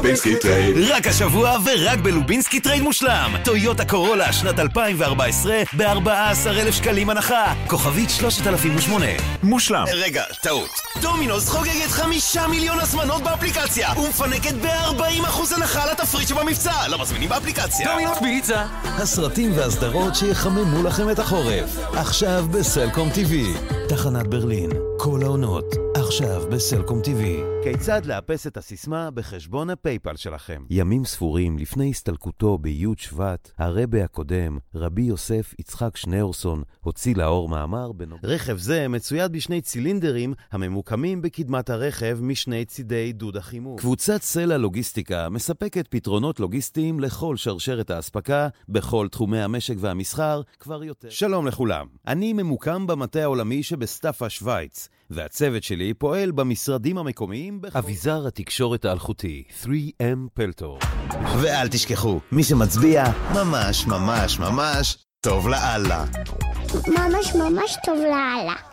לובינסקי טרייד. רק השבוע ורק בלובינסקי טרייד מושלם. טויוטה קורולה שנת 2014 ב-14,000 שקלים הנחה. כוכבית 3008. מושלם. רגע, טעות. דומינוס חוגגת 5 מיליון הזמנות באפליקציה ומפנקת ב-40% הנחה על התפריט שבמבצע. לא מזמינים באפליקציה. דומינוס פיצה. הסרטים והסדרות שיחממו לכם את החורף. עכשיו בסלקום TV. תחנת ברלין. כל העונות. עכשיו בסלקום TV. כיצד לאפס את הסיסמה בחשבון הפייפל שלכם? ימים ספורים לפני הסתלקותו בי' שבט, הרבי הקודם, רבי יוסף יצחק שניאורסון, הוציא לאור מאמר רכב זה מצויד בשני צילינדרים הממוקמים בקדמת הרכב משני צידי דוד החימום. קבוצת סלע לוגיסטיקה מספקת פתרונות לוגיסטיים לכל שרשרת האספקה, בכל תחומי המשק והמסחר, כבר יותר. שלום לכולם, אני ממוקם במטה העולמי שבסטאפה שוויץ, והצוות שלי פועל במשרדים המקומיים אביזר התקשורת האלחוטי 3M פלטור. ואל תשכחו, מי שמצביע ממש ממש ממש טוב לאללה. ממש ממש טוב לאללה.